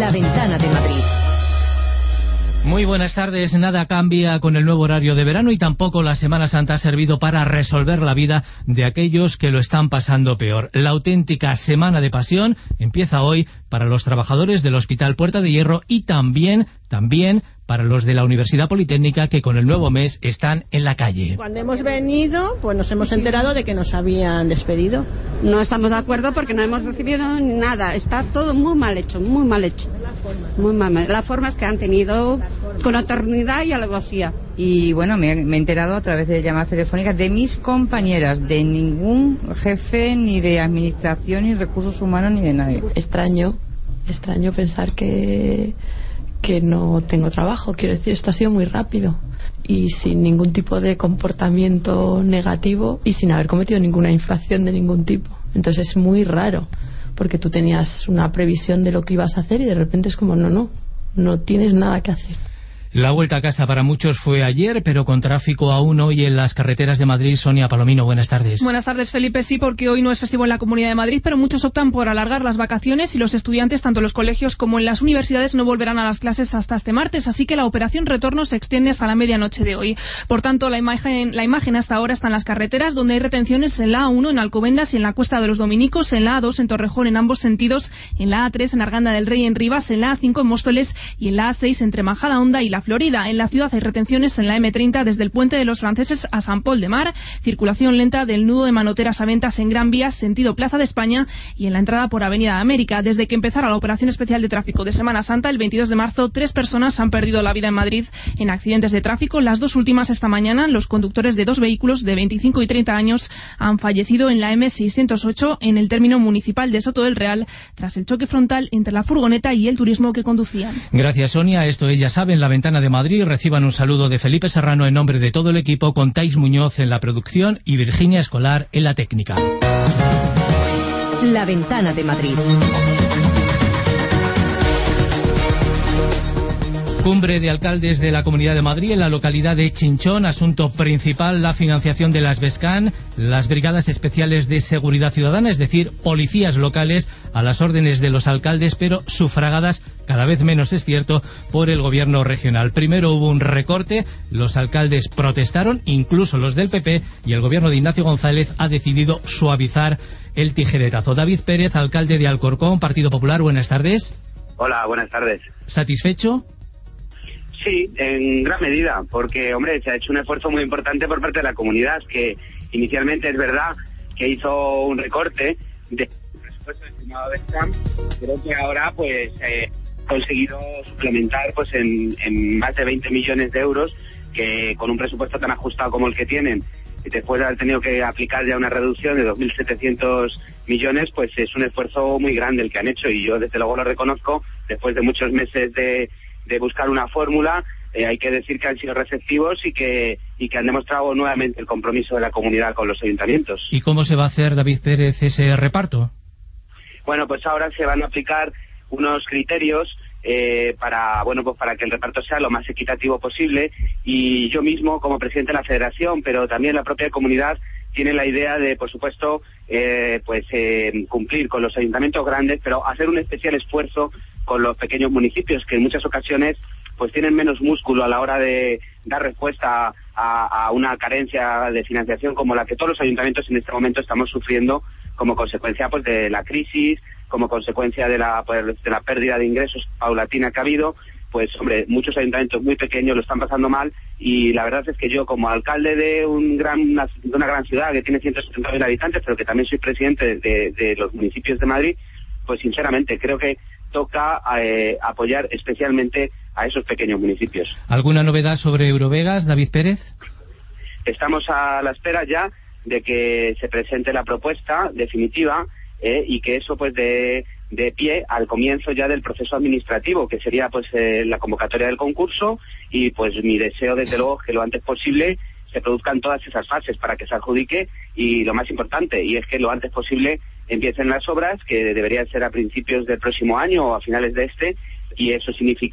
La Ventana de Madrid. Muy buenas tardes. Nada cambia con el nuevo horario de verano y tampoco la Semana Santa ha servido para resolver la vida de aquellos que lo están pasando peor. La auténtica Semana de Pasión empieza hoy para los trabajadores del Hospital Puerta de Hierro y también para los de la Universidad Politécnica, que con el nuevo mes están en la calle. Cuando hemos venido, pues nos hemos enterado de que nos habían despedido. No estamos de acuerdo porque no hemos recibido nada. Está todo muy mal hecho, muy mal hecho. Muy mal. Las formas que han tenido con eternidad y alevosía. Y bueno, me he enterado a través de llamadas telefónicas de mis compañeras, de ningún jefe, ni de administración, ni recursos humanos, ni de nadie. Extraño pensar que no tengo trabajo. Quiero decir, esto ha sido muy rápido y sin ningún tipo de comportamiento negativo y sin haber cometido ninguna infracción de ningún tipo. Entonces es muy raro, porque tú tenías una previsión de lo que ibas a hacer y de repente es como no tienes nada que hacer. La vuelta a casa para muchos fue ayer, pero con tráfico aún hoy en las carreteras de Madrid. Sonia Palomino, buenas tardes. Buenas tardes, Felipe. Sí, porque hoy no es festivo en la Comunidad de Madrid, pero muchos optan por alargar las vacaciones y los estudiantes, tanto en los colegios como en las universidades, no volverán a las clases hasta este martes, así que la operación retorno se extiende hasta la medianoche de hoy. Por tanto, la imagen hasta ahora está en las carreteras, donde hay retenciones en la A1 en Alcobendas y en la Cuesta de los Dominicos, en la A2 en Torrejón en ambos sentidos, en la A3 en Arganda del Rey en Rivas, en la A5 en Móstoles y en la A6 entre Majadahonda y La Florida. En la ciudad hay retenciones en la M30 desde el Puente de los Franceses a San Pol de Mar, circulación lenta del nudo de Manoteras a Ventas en Gran Vía, sentido Plaza de España, y en la entrada por Avenida de América. Desde que empezara la operación especial de tráfico de Semana Santa, el 22 de marzo, 3 personas han perdido la vida en Madrid en accidentes de tráfico. Las dos últimas esta mañana. Los conductores de 2 vehículos de 25 y 30 años han fallecido en la M608 en el término municipal de Soto del Real, tras el choque frontal entre la furgoneta y el turismo que conducían. Gracias, Sonia. Esto ella sabe en La Ventana de Madrid. Reciban un saludo de Felipe Serrano en nombre de todo el equipo, con Tais Muñoz en la producción y Virginia Escolar en la técnica. La Ventana de Madrid. Cumbre de alcaldes de la Comunidad de Madrid en la localidad de Chinchón. Asunto principal, la financiación de las BESCAN, las brigadas especiales de seguridad ciudadana, es decir, policías locales a las órdenes de los alcaldes, pero sufragadas, cada vez menos es cierto, por el gobierno regional. Primero hubo un recorte, los alcaldes protestaron, incluso los del PP, y el gobierno de Ignacio González ha decidido suavizar el tijeretazo. David Pérez, alcalde de Alcorcón, Partido Popular, buenas tardes. Hola, buenas tardes. ¿Satisfecho? Sí, en gran medida, porque, hombre, se ha hecho un esfuerzo muy importante por parte de la comunidad, que inicialmente es verdad que hizo un recorte de presupuesto destinado a BESCAM. Creo que ahora, pues, ha conseguido suplementar, pues, en más de 20 millones de euros, que con un presupuesto tan ajustado como el que tienen, después de haber tenido que aplicar ya una reducción de 2.700 millones, pues es un esfuerzo muy grande el que han hecho, y yo desde luego lo reconozco. Después de muchos meses de buscar una fórmula, hay que decir que han sido receptivos y que han demostrado nuevamente el compromiso de la comunidad con los ayuntamientos. ¿Y cómo se va a hacer, David Pérez, ese reparto? Bueno, pues ahora se van a aplicar unos criterios para que el reparto sea lo más equitativo posible, y yo mismo, como presidente de la Federación, pero también la propia comunidad, tiene la idea de, por supuesto, cumplir con los ayuntamientos grandes, pero hacer un especial esfuerzo con los pequeños municipios, que en muchas ocasiones pues tienen menos músculo a la hora de dar respuesta a una carencia de financiación como la que todos los ayuntamientos en este momento estamos sufriendo como consecuencia, pues, de la crisis, como consecuencia de la pérdida de ingresos paulatina que ha habido. Pues, hombre, muchos ayuntamientos muy pequeños lo están pasando mal, y la verdad es que yo, como alcalde de una gran ciudad que tiene 170.000 habitantes, pero que también soy presidente de los municipios de Madrid, pues sinceramente creo que toca apoyar especialmente a esos pequeños municipios. ¿Alguna novedad sobre Eurovegas, David Pérez? Estamos a la espera ya de que se presente la propuesta definitiva, y que eso pues de pie al comienzo ya del proceso administrativo, que sería pues la convocatoria del concurso, y pues mi deseo desde luego que lo antes posible se produzcan todas esas fases para que se adjudique, y lo más importante, y es que lo antes posible empiecen las obras, que deberían ser a principios del próximo año o a finales de este, y eso signifique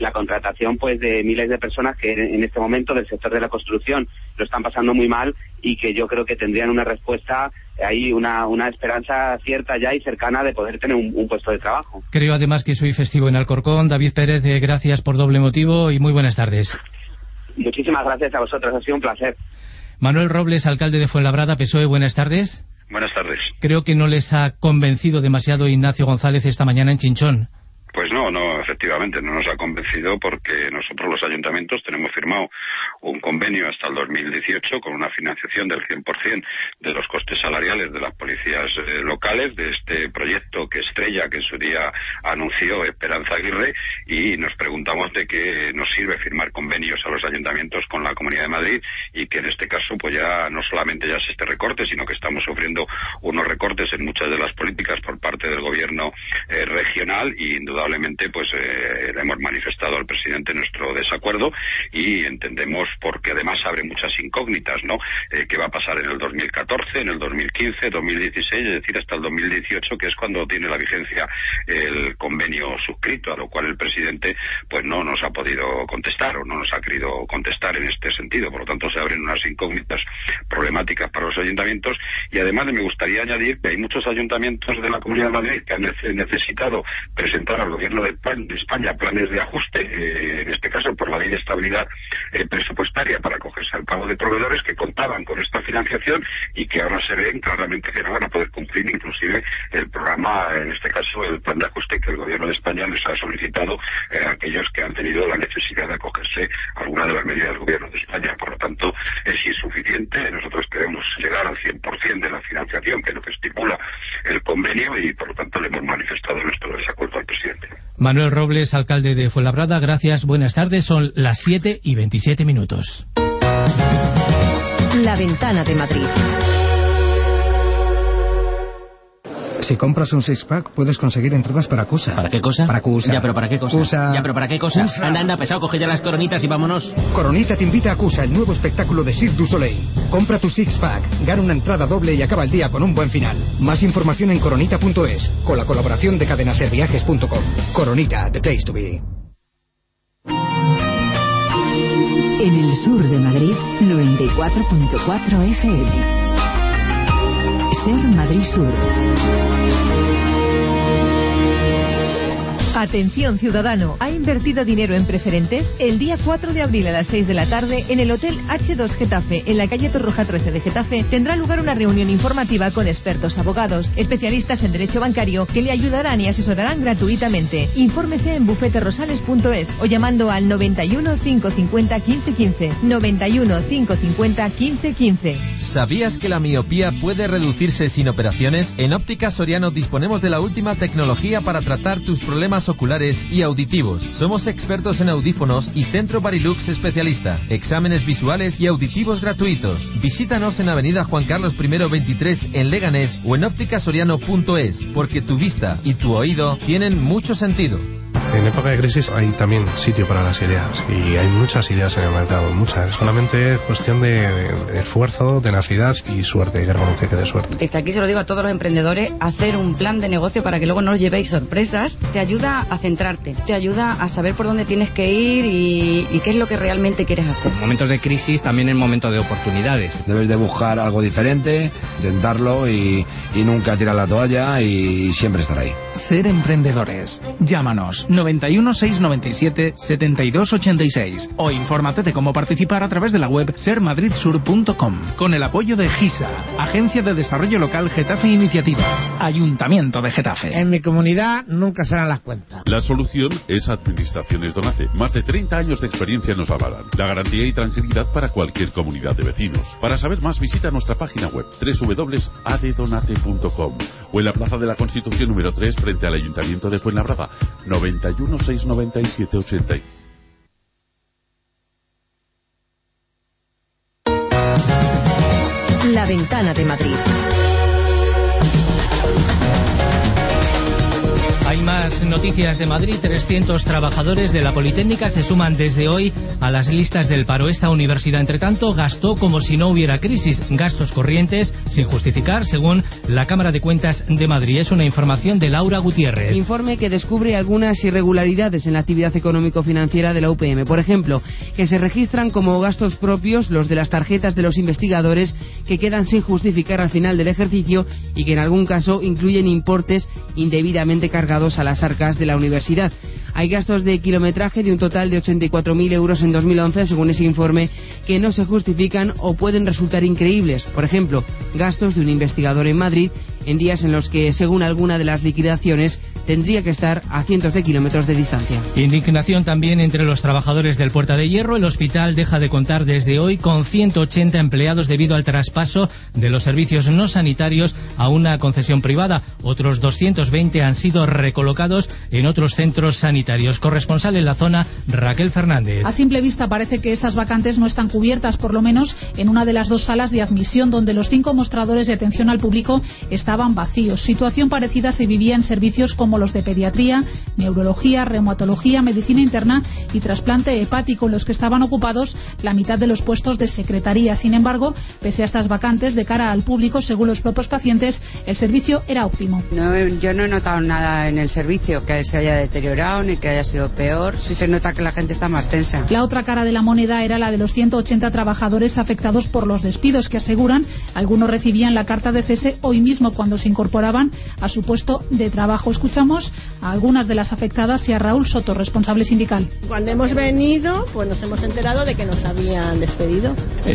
la contratación pues de miles de personas que en este momento del sector de la construcción lo están pasando muy mal y que yo creo que tendrían una respuesta, hay una esperanza cierta ya y cercana de poder tener un puesto de trabajo. Creo además que soy festivo en Alcorcón. David Pérez, gracias por doble motivo y muy buenas tardes. Muchísimas gracias a vosotros, ha sido un placer. Manuel Robles, alcalde de Fuenlabrada, PSOE, buenas tardes. Buenas tardes. Creo que no les ha convencido demasiado Ignacio González esta mañana en Chinchón. Pues no, efectivamente, no nos ha convencido porque nosotros los ayuntamientos tenemos firmado un convenio hasta el 2018 con una financiación del 100% de los costes salariales de las policías locales, de este proyecto que estrella, que en su día anunció Esperanza Aguirre, y nos preguntamos de qué nos sirve firmar convenios a los ayuntamientos con la Comunidad de Madrid y que en este caso pues ya no solamente ya es este recorte, sino que estamos sufriendo unos recortes en muchas de las políticas por parte del gobierno regional y indudablemente pues le hemos manifestado al presidente nuestro desacuerdo y entendemos porque además abre muchas incógnitas, ¿no? ¿Qué va a pasar en el 2014, en el 2015, 2016, es decir, hasta el 2018, que es cuando tiene la vigencia el convenio suscrito, a lo cual el presidente pues no nos ha podido contestar o no nos ha querido contestar en este sentido. Por lo tanto, se abren unas incógnitas problemáticas para los ayuntamientos y además me gustaría añadir que hay muchos ayuntamientos de la Comunidad de Madrid que han necesitado presentar al gobierno de España planes de ajuste, en este caso por la ley de estabilidad presupuestaria para acogerse al pago de proveedores que contaban con esta financiación y que ahora se ven claramente que no van a poder cumplir inclusive el programa, en este caso el plan de ajuste que el gobierno de España les ha solicitado a aquellos que han tenido la necesidad de acogerse a alguna de las medidas del gobierno de España. Por lo tanto, es insuficiente. Nosotros queremos llegar al 100% de la financiación, que es lo que estipula el convenio, y por lo tanto le hemos manifestado nuestro desacuerdo al presidente. Manuel Robles, alcalde de Fuenlabrada, gracias, buenas tardes, son las 7:27. La Ventana de Madrid. Si compras un six-pack, puedes conseguir entradas para Cusa. ¿Para qué cosa? Para Cusa. Ya, pero ¿para qué cosa? Cusa. Ya, pero ¿para qué cosa? Cusa. Anda, pesado, coge ya las coronitas y vámonos. Coronita te invita a Cusa, el nuevo espectáculo de Cirque du Soleil. Compra tu six-pack, gana una entrada doble y acaba el día con un buen final. Más información en coronita.es, con la colaboración de cadenaserviajes.com. Coronita, the place to be. En el sur de Madrid, 94.4 FM. Ser Madrid Sur. Atención ciudadano, ¿ha invertido dinero en preferentes? El día 4 de abril a las 6 de la tarde, en el Hotel H2 Getafe, en la calle Torroja 13 de Getafe, tendrá lugar una reunión informativa con expertos abogados, especialistas en derecho bancario, que le ayudarán y asesorarán gratuitamente. Infórmese en bufeterosales.es o llamando al 91 550 1515. 91 550 1515. ¿Sabías que la miopía puede reducirse sin operaciones? En Óptica Soriano disponemos de la última tecnología para tratar tus problemas oculares y auditivos. Somos expertos en audífonos y Centro Barilux especialista. Exámenes visuales y auditivos gratuitos. Visítanos en Avenida Juan Carlos I 23 en Leganés o en ópticasoriano.es, porque tu vista y tu oído tienen mucho sentido. En época de crisis hay también sitio para las ideas y hay muchas ideas en el mercado, muchas. Solamente es cuestión de esfuerzo, tenacidad y suerte. Hay que reconocer que de suerte. Desde aquí se lo digo a todos los emprendedores, hacer un plan de negocio para que luego no os llevéis sorpresas. Te ayuda a centrarte, te ayuda a saber por dónde tienes que ir y qué es lo que realmente quieres hacer. En momentos de crisis también es momento de oportunidades. Debes de buscar algo diferente, intentarlo y nunca tirar la toalla y siempre estar ahí. Ser emprendedores. Llámanos 91 697 7286 o infórmate de cómo participar a través de la web sermadridsur.com, con el apoyo de GISA, Agencia de Desarrollo Local Getafe Iniciativas, Ayuntamiento de Getafe. En mi comunidad nunca serán las cuentas. La solución es Administraciones Donace. Más de 30 años de experiencia nos avalan. La garantía y tranquilidad para cualquier comunidad de vecinos. Para saber más, visita nuestra página web www.addonate.com o en la Plaza de la Constitución número 3 frente al Ayuntamiento de Fuenlabrada. 91 697 80. La Ventana de Madrid. Hay más más noticias de Madrid. 300 trabajadores de la Politécnica se suman desde hoy a las listas del paro. Esta universidad, entre tanto, gastó como si no hubiera crisis, gastos corrientes sin justificar, según la Cámara de Cuentas de Madrid. Es una información de Laura Gutiérrez. Informe que descubre algunas irregularidades en la actividad económico-financiera de la UPM. Por ejemplo, que se registran como gastos propios los de las tarjetas de los investigadores que quedan sin justificar al final del ejercicio y que en algún caso incluyen importes indebidamente cargados a las arcas de la universidad. Hay gastos de kilometraje de un total de 84.000 euros en 2011, según ese informe, que no se justifican o pueden resultar increíbles. Por ejemplo, gastos de un investigador en Madrid en días en los que, según alguna de las liquidaciones, tendría que estar a cientos de kilómetros de distancia. Indignación también entre los trabajadores del Puerta de Hierro. El hospital deja de contar desde hoy con 180 empleados debido al traspaso de los servicios no sanitarios a una concesión privada. Otros 220 han sido recolocados en otros centros sanitarios. Corresponsal en la zona, Raquel Fernández. A simple vista parece que esas vacantes no están cubiertas, por lo menos en una de las 2 salas de admisión donde los 5 mostradores de atención al público estaban vacíos. Situación parecida se vivía en servicios como los de pediatría, neurología, reumatología, medicina interna y trasplante hepático, en los que estaban ocupados la mitad de los puestos de secretaría. Sin embargo, pese a estas vacantes, de cara al público, según los propios pacientes, el servicio era óptimo. Yo no he notado nada en el servicio que se haya deteriorado ni que haya sido peor. Sí se nota que la gente está más tensa. La otra cara de la moneda era la de los 180 trabajadores afectados por los despidos, que aseguran algunos recibían la carta de cese hoy mismo cuando se incorporaban a su puesto de trabajo. Escuchamos a algunas de las afectadas y a Raúl Soto, responsable sindical. Cuando hemos venido, pues nos hemos enterado de que nos habían despedido.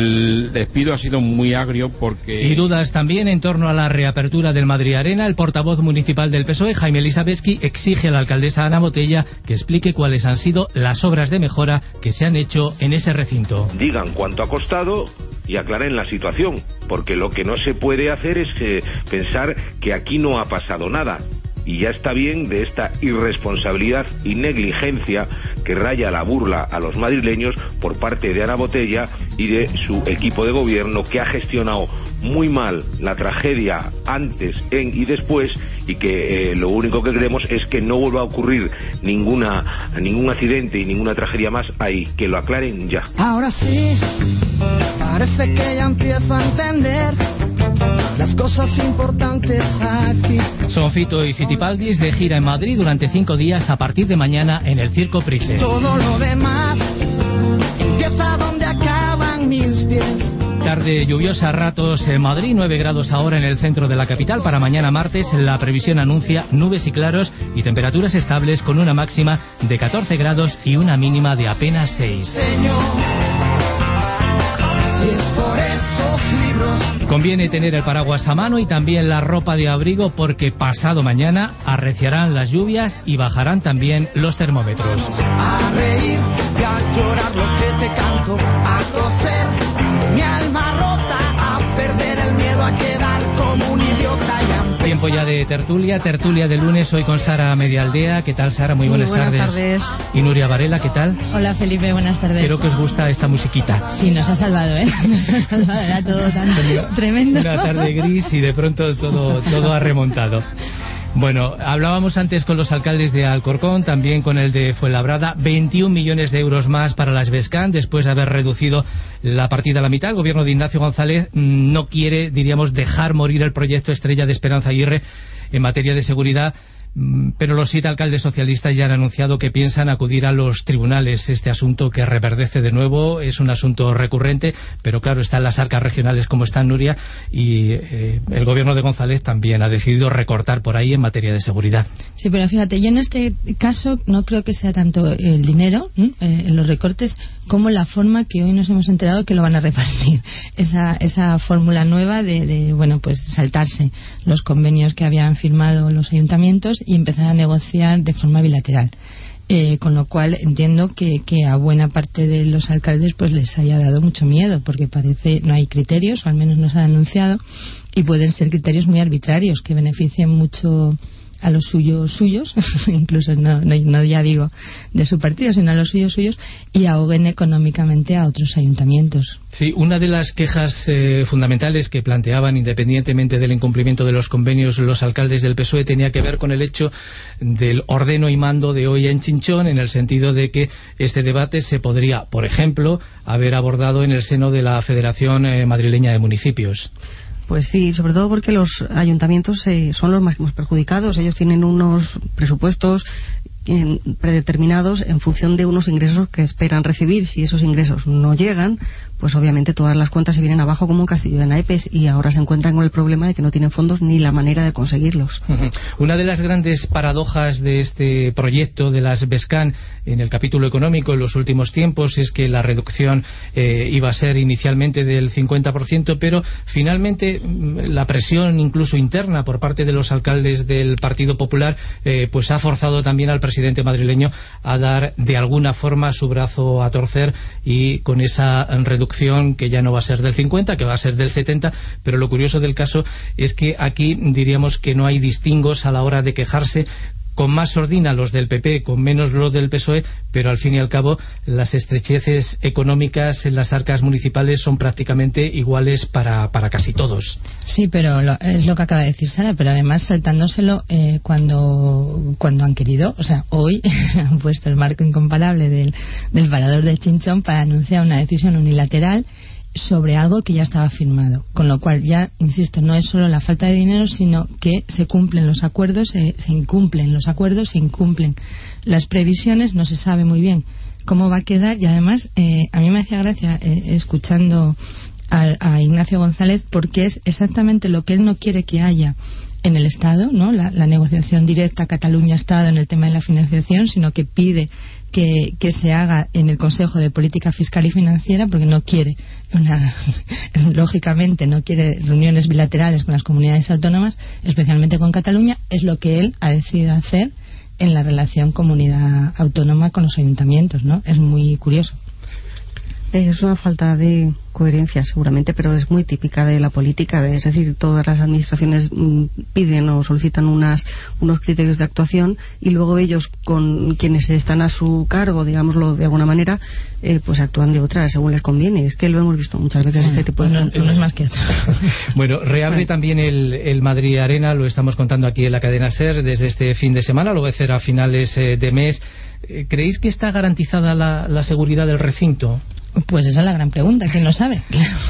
El despido ha sido muy agrio porque... Y dudas también en torno a la reapertura del Madrid Arena. El portavoz municipal del PSOE, Jaime Elisabetsky, exige a la alcaldesa Ana Botella que explique cuáles han sido las obras de mejora que se han hecho en ese recinto. Digan cuánto ha costado y aclaren la situación, porque lo que no se puede hacer es pensar que aquí no ha pasado nada. Y ya está bien de esta irresponsabilidad y negligencia que raya la burla a los madrileños por parte de Ana Botella y de su equipo de gobierno, que ha gestionado muy mal la tragedia antes, en y después, y que lo único que queremos es que no vuelva a ocurrir ningún accidente y ninguna tragedia más ahí, que lo aclaren ya. Ahora sí, parece que ya empiezo a entender las cosas importantes aquí. Son Fito y Fitipaldis de gira en Madrid durante 5 días a partir de mañana en el Circo Price. Todo lo demás empieza donde acaban mis pies. Tarde lluviosa a ratos en Madrid, 9 grados ahora en el centro de la capital. Para mañana martes la previsión anuncia nubes y claros y temperaturas estables con una máxima de 14 grados y una mínima de apenas 6. Señor, si es por esos libros. Conviene tener el paraguas a mano y también la ropa de abrigo, porque pasado mañana arreciarán las lluvias y bajarán también los termómetros. A reír y a llorar lo que te canto, a coser mi alma rota, a perder el miedo a quedar como un idiota. Tiempo ya de tertulia de lunes, hoy con Sara Medialdea. ¿Qué tal, Sara? Muy buenas tardes. Y Nuria Varela, ¿qué tal? Hola, Felipe, buenas tardes. Espero que os gusta esta musiquita. Sí, nos ha salvado, nos ha salvado, era todo tan tremendo. Una tarde gris y de pronto todo ha remontado. Bueno, hablábamos antes con los alcaldes de Alcorcón, también con el de Fuenlabrada. 21 millones de euros más para las Bescan, después de haber reducido la partida a la mitad. El gobierno de Ignacio González no quiere, diríamos, dejar morir el proyecto estrella de Esperanza Aguirre en materia de seguridad, pero los 7 alcaldes socialistas ya han anunciado que piensan acudir a los tribunales. Este asunto que reverdece de nuevo es un asunto recurrente, pero claro, están las arcas regionales como está Nuria, y el gobierno de González también ha decidido recortar por ahí en materia de seguridad. Sí, pero fíjate, yo en este caso no creo que sea tanto el dinero en los recortes como la forma que hoy nos hemos enterado que lo van a repartir. Esa fórmula nueva de bueno, pues saltarse los convenios que habían firmado los ayuntamientos y empezar a negociar de forma bilateral. Con lo cual entiendo que a buena parte de los alcaldes pues les haya dado mucho miedo, porque parece no hay criterios, o al menos no se han anunciado, y pueden ser criterios muy arbitrarios que beneficien mucho a los suyos, incluso no ya digo de su partido, sino a los suyos, y ahoguen económicamente a otros ayuntamientos. Sí, una de las quejas fundamentales que planteaban, independientemente del incumplimiento de los convenios, los alcaldes del PSOE, tenía que ver con el hecho del ordeno y mando de hoy en Chinchón, en el sentido de que este debate se podría, por ejemplo, haber abordado en el seno de la Federación Madrileña de Municipios. Pues sí, sobre todo porque los ayuntamientos son los máximos perjudicados. Ellos tienen unos presupuestos predeterminados en función de unos ingresos que esperan recibir. Si esos ingresos no llegan, pues obviamente todas las cuentas se vienen abajo como un castillo de naipes, y ahora se encuentran con el problema de que no tienen fondos ni la manera de conseguirlos. Una de las grandes paradojas de este proyecto de las BESCAN en el capítulo económico en los últimos tiempos es que la reducción iba a ser inicialmente del 50%, pero finalmente la presión incluso interna por parte de los alcaldes del Partido Popular pues ha forzado también al presidente madrileño a dar de alguna forma su brazo a torcer, y con esa reducción que ya no va a ser del 50, que va a ser del 70, pero lo curioso del caso es que aquí diríamos que no hay distingos a la hora de quejarse, con más sordina los del PP, con menos los del PSOE, pero al fin y al cabo las estrecheces económicas en las arcas municipales son prácticamente iguales para casi todos. Sí, pero es lo que acaba de decir Sara, pero además saltándoselo cuando han querido. O sea, hoy han puesto el marco incomparable del parador del Chinchón para anunciar una decisión unilateral sobre algo que ya estaba firmado, con lo cual ya, insisto, no es solo la falta de dinero, sino que se cumplen los acuerdos, se incumplen los acuerdos, se incumplen las previsiones, no se sabe muy bien cómo va a quedar, y además a mí me hacía gracia escuchando a Ignacio González, porque es exactamente lo que él no quiere que haya en el Estado, ¿no? La negociación directa Cataluña-Estado en el tema de la financiación, sino que pide que se haga en el Consejo de Política Fiscal y Financiera, porque no quiere lógicamente no quiere reuniones bilaterales con las comunidades autónomas, especialmente con Cataluña. Es lo que él ha decidido hacer en la relación comunidad autónoma con los ayuntamientos, ¿no? Es muy curioso. Es una falta de coherencia seguramente, pero es muy típica de la política, es decir, todas las administraciones piden o solicitan unos criterios de actuación, y luego ellos, con quienes están a su cargo, digámoslo de alguna manera, pues actúan de otra según les conviene. Es que lo hemos visto muchas veces, este tipo de ejemplos. No es más que otro. Bueno, reabre también el Madrid Arena, lo estamos contando aquí en la cadena SER desde este fin de semana, lo va a hacer a finales de mes. ¿Creéis que está garantizada la seguridad del recinto? Pues esa es la gran pregunta, ¿quién lo sabe?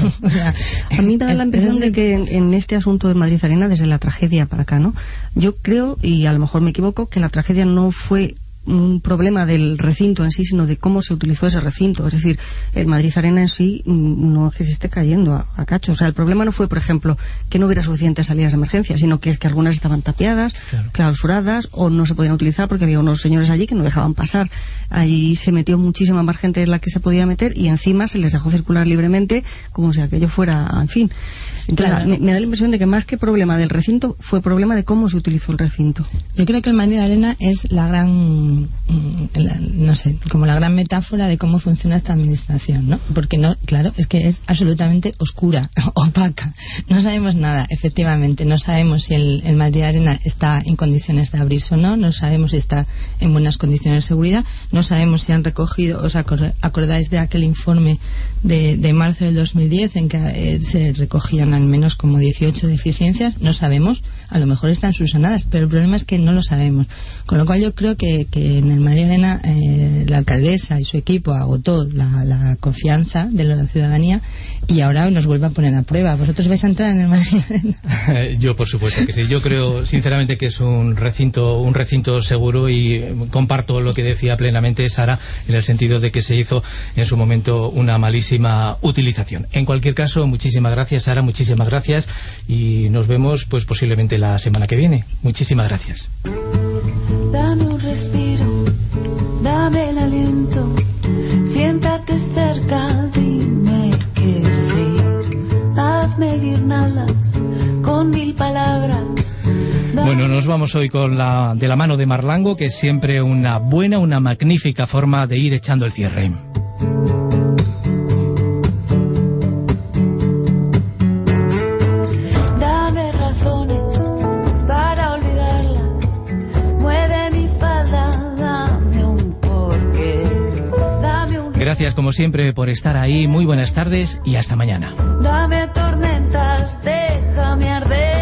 A mí me da la impresión de que en este asunto de Madrid Arena, desde la tragedia para acá, ¿no? Yo creo, y a lo mejor me equivoco, que la tragedia no fue un problema del recinto en sí, sino de cómo se utilizó ese recinto. Es decir, el Madrid Arena en sí no es que se esté cayendo a cacho. O sea, el problema no fue, por ejemplo, que no hubiera suficientes salidas de emergencia, sino que es que algunas estaban tapiadas, clausuradas, o no se podían utilizar porque había unos señores allí que no dejaban pasar. Ahí se metió muchísima más gente de la que se podía meter, y encima se les dejó circular libremente como si aquello fuera, en fin. Entonces, me da la impresión de que más que problema del recinto fue problema de cómo se utilizó el recinto. Yo creo que el Madrid Arena es la gran como la gran metáfora de cómo funciona esta administración, ¿no? Porque es que es absolutamente oscura, opaca. No sabemos nada, efectivamente. No sabemos si el Madrid Arena está en condiciones de abrirse o no. No sabemos si está en buenas condiciones de seguridad. No sabemos si han recogido, ¿os acordáis de aquel informe de marzo del 2010 en que se recogían al menos como 18 deficiencias? No sabemos. A lo mejor están subsanadas, pero el problema es que no lo sabemos. Con lo cual yo creo que en el Madrid Arena la alcaldesa y su equipo agotó la confianza de la ciudadanía, y ahora nos vuelve a poner a prueba. ¿Vosotros vais a entrar en el Madrid Arena? Yo por supuesto que sí. Yo creo sinceramente que es un recinto seguro, y comparto lo que decía plenamente Sara, en el sentido de que se hizo en su momento una malísima utilización. En cualquier caso, muchísimas gracias, Sara, muchísimas gracias, y nos vemos pues posiblemente la semana que viene. Muchísimas gracias. Dame un respiro, dame el aliento, siéntate cerca, dime que sí, hazme guirnaldas con 1000 palabras. Bueno, nos vamos hoy de la mano de Marlango, que es siempre una magnífica forma de ir echando el cierre. gracias como siempre por estar ahí, muy buenas tardes y hasta mañana. Dame tormentas, déjame arder.